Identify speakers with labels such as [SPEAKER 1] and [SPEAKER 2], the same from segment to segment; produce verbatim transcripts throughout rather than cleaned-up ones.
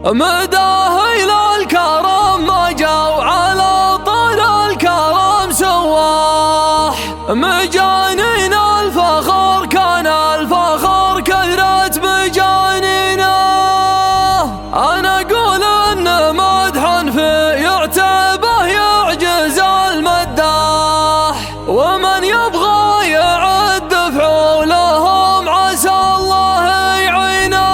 [SPEAKER 1] مداه إلى الكرم ما جاو على طول الكرم سواح. مجانين الفخر كان الفخر كثرة مجانينا. أنا أقول إن مدحا في يعتبه يعجز المداح، ومن يبغى يعد فعولهم عسى الله يعينه.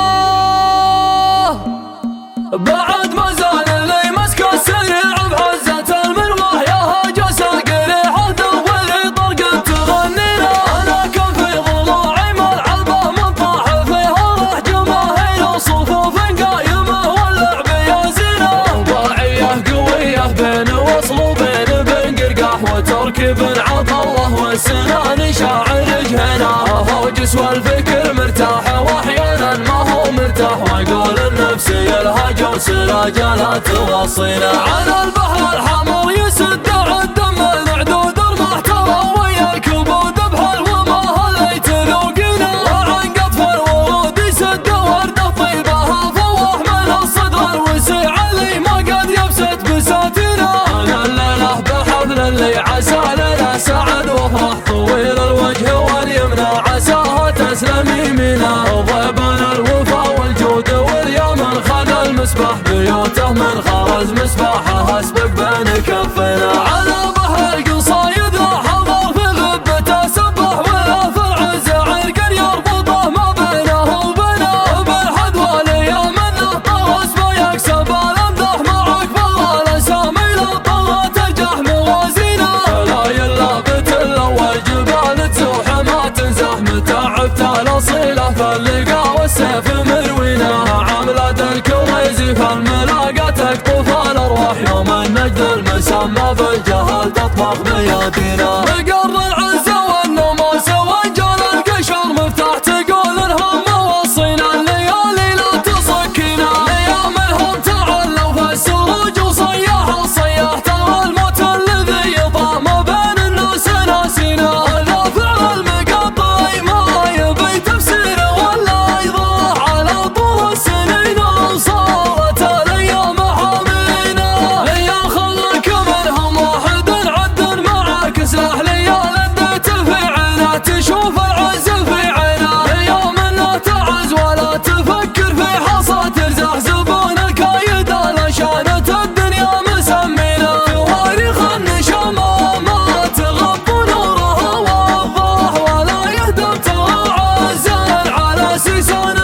[SPEAKER 1] بعد ما زال اللي مسك السريع بحزة المروح يهاج ساق ريحة واللي طرقت تغنينا. أنا كان في ضلوعي ملعبة من طاح فيها راح جماهير وصفوف قايمة واللعب يا زينة. رباعية قوية بين وصل وبين بن قرقاح وتركب عطا الله والسنان شاعر جهنا. هو جسوى الفكر مرتاح واحيانا ما هو مرتاح، واقول النفسية الهجر وسراجة لا توصينا. على البحر الحمر يسد عالدم العدود المحترى ويا الكبود بحل وما هليت ذوقنا. وعن قطف الورود يسد وردة طيبها فواح من الصدر الوسيع اللي ما قد يبسط بساتنا. انا الليلة بحفل اللي عسى لنا سعد وفرح طويل الوجه واليمنى عساها تسلم يمينا. ضيبنا الوفا والجود واليمن خذ المسبح بيوته من خرز مسبحها اسبق بين كفنا. على بحر القصايد راح حضر في غبته سبح ولا في العز عرق يربطه ما بينه وبينه. بالحد والايام انه طرس بيكسب الامدح معك فضل الاسامي لا طلت الجح موازينه. لا يلا بتل والجبال تزوح ما تنزح متعبت الاصيله فاللقا والسيف مروينا. عامله الكريزي فالملاقة تقطف الارواح يوم النجد المسمى بالجهل تطبخ ميادينا. بقر العزة والنماس وانجال القشر مفتاح تقول الهم وصينا. الليالي لا تصكينا ايام الهم تعلوا في السروج وصياح الصياح ترى الموت الذي يطام بين الناس ناسينا. هذا فعل المقطع ما يبي تفسير ولا يضاع على طول السنين وصارت الايام حامينا. يا خلك منهم واحد عد معاك سلاح ليال اديت في عينه تشوف العز في عينه. يوم انه تعز ولا تفكر في حصى ترزح زبون الكايد علشانة الدنيا مسمينا. تواريخ النشامة ما تغب نورها وضاح ولا يهدم ترى عزل على سيسان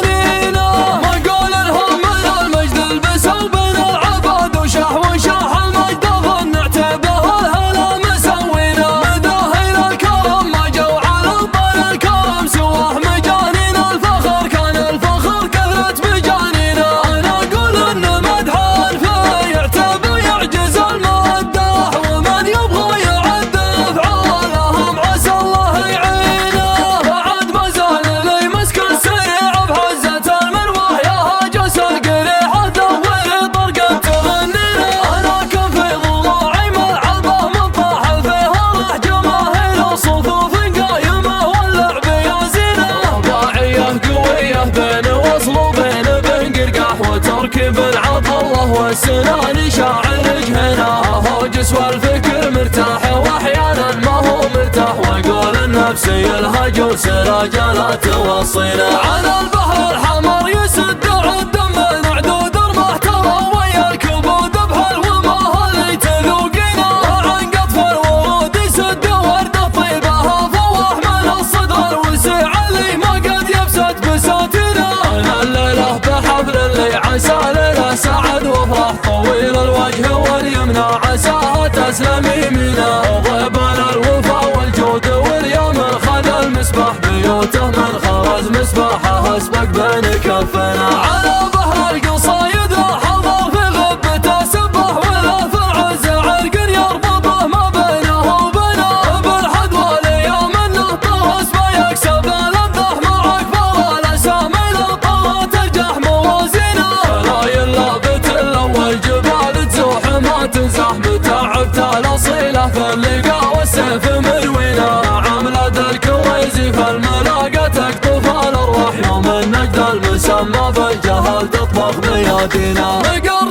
[SPEAKER 1] بنينا. مقول الهم من المجد البسوا بين العباد وشح وشاح المجد ظن اعتبه الهلا مسوينا. مداه الى الكرم ما جو على طول الكرم سواه مجانين الفخر كان الفخر كثرة مجانينا. انا اقول ان مدحا في يعتبر يعجز المداح، ومن يبغى يعد افعالهم عسى الله يعينه. بعد ما زال اللي مسك السريع بحزة المروح يهاج ساق ريحة واللي طرقت تغنينا. انا كان في ضلوعي ملعبه من طاح فيها راح جماهير وصفوف قايمة واللعب يا زينة. رباعية قوية بين وصل وبين بن قرقاح وتركب عطا الله والسنان شاعر جهنا. هو جسوى الفكر مرتاح واحيانا ما هو مرتاح، واقول النفسية الهجر سراجة لا توصينا. على البحر الحمر يسد عالدم العدود المحترى ويا الكبود بحل وما هليت ذوقنا. وعن قطف الورود يسد وردة طيبها فواح من الصدر الوسيع اللي ما قد يبسط بساتنا. انا الليلة بحفل اللي عسى لنا سعد وفرح طويل الوجه واليمنى عساها تسلم يمينا. ضيبنا الوفا والجود واليمن خذ المسبح بيوته من خرز مسبحها اسبق بين كفنا. على بحر القصايد راح حضر في غبته سبح ولا في العز عرق يربطه ما بينه وبينه. بالحد والايام انه طرس بيكسب الامدح معك فضل الاسامي لا طلت الجح موازينا. لا يلا بتل والجبال تزوح ما تنزح متعبت الاصيله فاللقا والسيف مروينا. عامله الكريزي فالملاقة تقطف الارواح يوم النجد المسمى بالجهل تطبخ مياه. بلادنا.